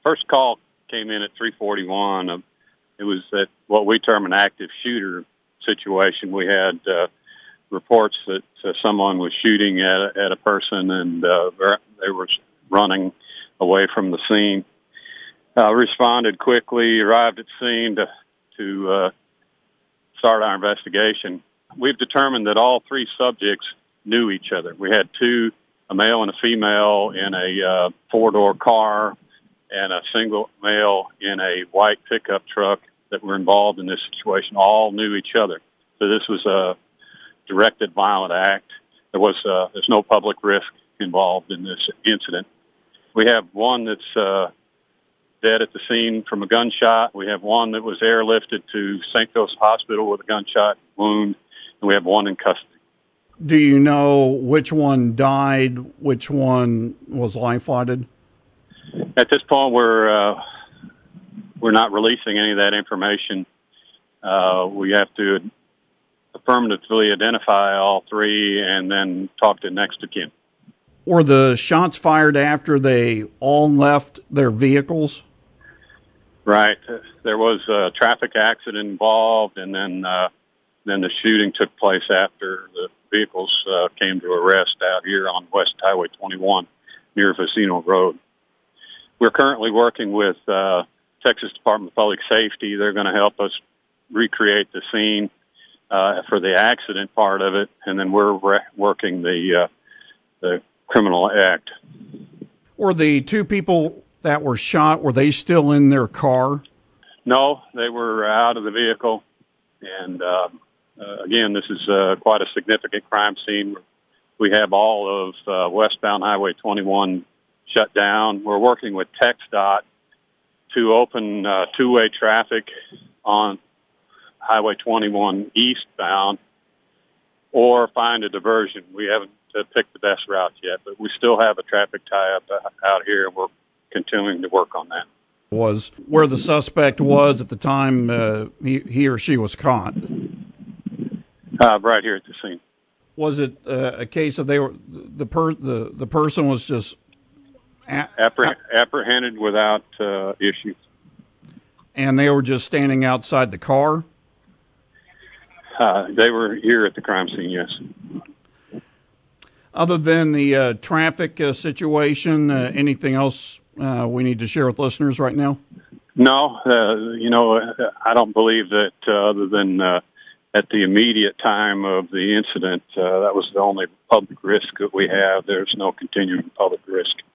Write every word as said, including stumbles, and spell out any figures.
first call came in at three forty-one. Uh, it was at what we term an active shooter situation. We had uh, reports that uh, someone was shooting at a, at a person, and uh, they were running away from the scene. Uh, responded quickly, arrived at the scene to, to uh, start our investigation. We've determined that all three subjects knew each other. We had two, a male and a female, in a uh, four-door car, and a single male in a white pickup truck that were involved in this situation. All knew each other. So this was a directed violent act. There was uh, there's no public risk involved in this incident. We have one that's uh, dead at the scene from a gunshot. We have one that was airlifted to Saint Joseph's Hospital with a gunshot wound, and we have one in custody. Do you know which one died, which one was life-flighted? At this point, we're uh, we're not releasing any of that information. Uh, we have to affirmatively identify all three and then talk to next of kin. Were the shots fired after they all left their vehicles? Right. There was a traffic accident involved, and then uh, then the shooting took place after the vehicles uh, came to a rest out here on West Highway twenty-one near Vecino Road. We're currently working with uh, Texas Department of Public Safety. They're going to help us recreate the scene uh, for the accident part of it, and then we're re- working the uh, the criminal act. Were the two people that were shot, were they still in their car? No, they were out of the vehicle. And uh, uh, again, this is uh, quite a significant crime scene. We have all of uh, westbound Highway twenty-one shut down. We're working with TxDOT to open uh, two-way traffic on Highway twenty-one eastbound or find a diversion. We haven't uh, picked the best route yet, but we still have a traffic tie-up uh, out here, and we're continuing to work on that. Was where the suspect was at the time uh, he, he or she was caught? Uh, right here at the scene. Was it uh, a case of they were the per the, the person was just a- Appreh- apprehended without uh, issue, and they were just standing outside the car? Uh, they were here at the crime scene, yes. Other than the uh, traffic uh, situation, uh, anything else uh, we need to share with listeners right now? No, uh, you know, I don't believe that uh, other than uh, at the immediate time of the incident, uh, that was the only public risk that we have. There's no continuing public risk.